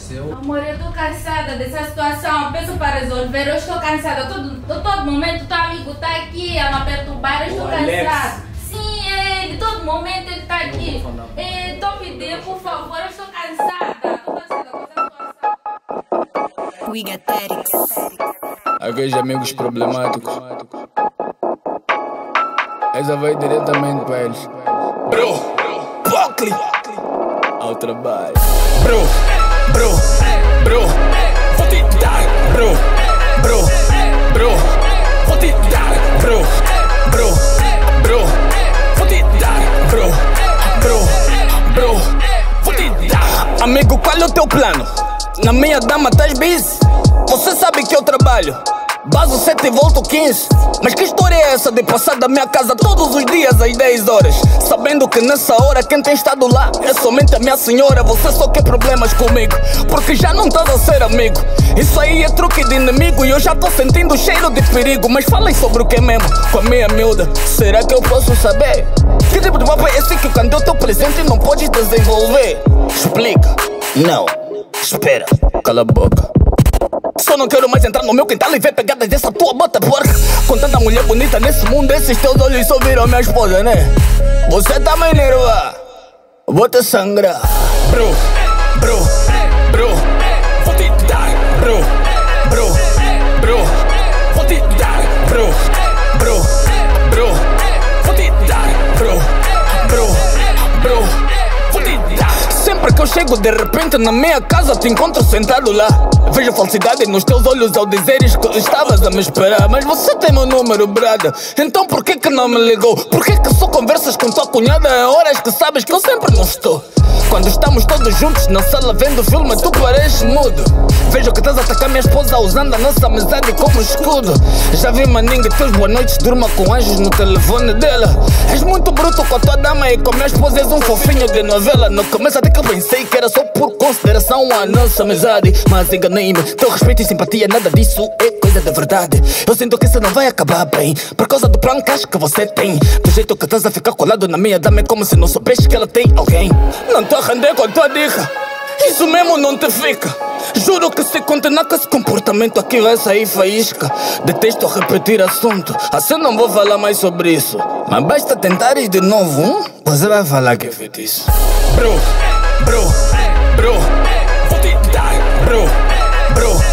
aconteceu? Amor, eu estou cansada dessa situação. Peço para resolver. Eu estou cansada. Todo momento o teu amigo está aqui a me perturbar. Eu estou cansada. Sim, ele. Todo momento ele está aqui. Estou pedindo, por favor. Eu estou cansada. Estou cansada com essa situação. We got Terix. Aqueles amigos problemáticos. Essa vai diretamente para eles. Bro, Buckley ao trabalho. Bro, vou te dar. Bro, vou te dar. Bro, vou te dar. Bro, vou te dar. Amigo, qual é o teu plano? Na minha dama estás busy? Você sabe que eu trabalho. Baso 7 e volto 15. Mas que história é essa de passar da minha casa todos os dias às 10 horas? Sabendo que nessa hora quem tem estado lá é somente a minha senhora. Você só quer problemas comigo, porque já não estás a ser amigo. Isso aí é truque de inimigo e eu já tô sentindo o cheiro de perigo. Mas falem sobre o que mesmo com a minha miúda. Será que eu posso saber? Que tipo de papo é esse que quando eu tô presente não podes desenvolver? Explica. Não. Espera. Cala a boca. Só não quero mais entrar no meu quintal e ver pegadas dessa tua bota porca. Com tanta mulher bonita nesse mundo, esses teus olhos só viram minha esposa, né? Você tá me enervar, vou te sangrar. Bro, vou te dar. Bro, vou te dar. Bro, vou te dar. Bro, vou te dar. Sempre que eu chego de repente na minha casa te encontro sentado lá. Vejo falsidade nos teus olhos ao dizeres que estavas a me esperar. Mas você tem meu número, brada. Então por que não me ligou? Por que só conversas com tua cunhada a horas que sabes que eu sempre não estou? Quando estamos todos juntos na sala vendo filme, tu pareces mudo. Vejo que estás a atacar minha esposa usando a nossa amizade como escudo. Já vi maninga teus boa noites, durma com anjos no telefone dela. És muito bruto com a tua dama e com minha esposa és um fofinho de novela. No começo até que eu pensei que era só por consideração a nossa amizade, mas enganei-me. Teu respeito e simpatia, nada disso é coisa de verdade. Eu sinto que isso não vai acabar bem, por causa do plano que acho que você tem. Do jeito que estás a ficar colado na minha dama é como se não soubesse que ela tem alguém. Não tô a render com a tua dica, isso mesmo não te fica. Juro que se continuar com esse comportamento aqui vai sair faísca. Detesto repetir assunto, assim não vou falar mais sobre isso. Mas basta tentares de novo, você vai falar que é isso. Bro, vou te dar. Bro,